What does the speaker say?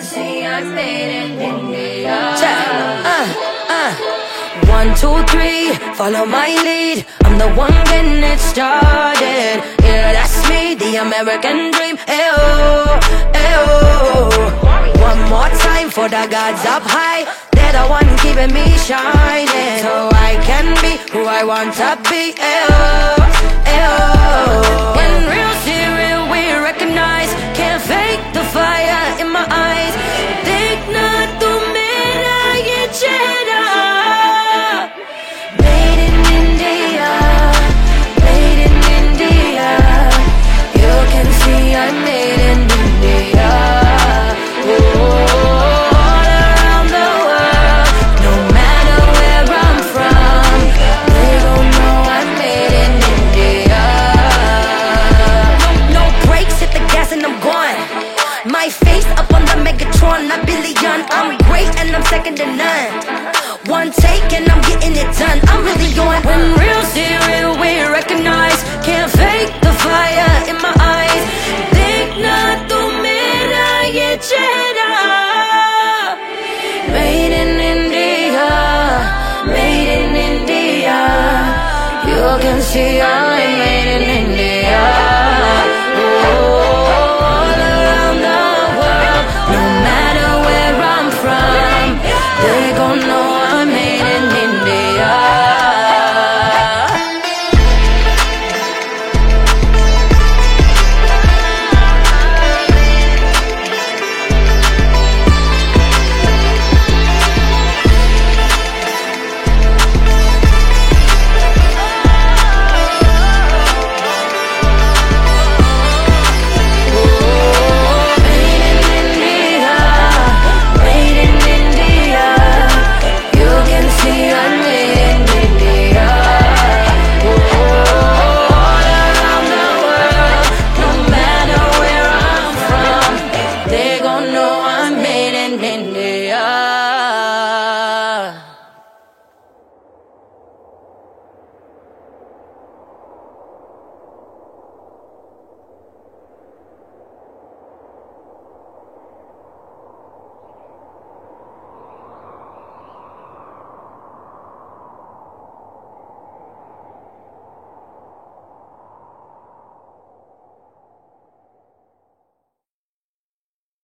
see I'm made in India. Check. 1, 2, 3, follow my lead. I'm the one getting it started. Yeah, that's me, the American dream. Ayo, ayo. One more time for the gods up high. They're the one keeping me shining, so I can be who I want to be. Ayo, ayo. When real see real, we recognize. Can't fake the fire in my eyes. Think not to me, I get I'm made in India. All around the world, no matter where I'm from, they gon' know I'm made in India. No brakes, hit the gas and I'm gone. My face up on the Megatron, not billion. I'm great and I'm second to none. One take and I'm getting it done. I'm really on. When real see real, we recognize. Can't fake the fire in my eyes. Made in India, made in India. You can see